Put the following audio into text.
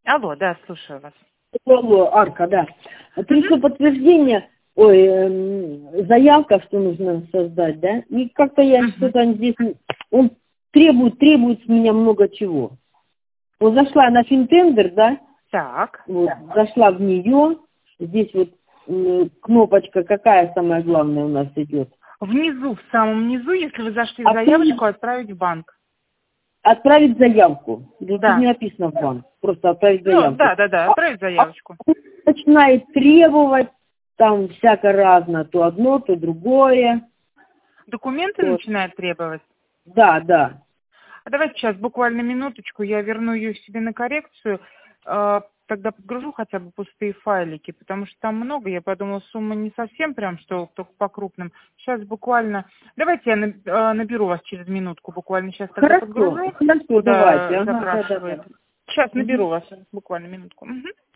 Алло, да, слушаю вас. Алло, Арка, да. Пришло подтверждение, заявка, что нужно создать, да? И как-то я что-то здесь, он требует с меня много чего. Вот зашла на Финтендер, да? Так. Вот, зашла в нее. Здесь вот кнопочка какая самая главная у нас идет? Внизу, в самом низу, если вы зашли в заявочку, отправить в банк. Отправить заявку. Тут Да. не написано в банк. Просто отправить Ну, заявку. да, отправить заявочку. Начинает требовать, там всяко разно, то одно, то другое. Документы Вот. начинает требовать? Да, да. А давайте сейчас буквально минуточку, я верну ее себе на коррекцию, тогда подгружу хотя бы пустые файлики, потому что там много, я подумала, сумма не совсем прям, что только по крупным. Сейчас буквально, давайте я наберу вас через минутку, буквально сейчас тогда подгружу. Хорошо, давайте. Запрашивает. Да. Сейчас наберу вас, буквально минутку. Угу.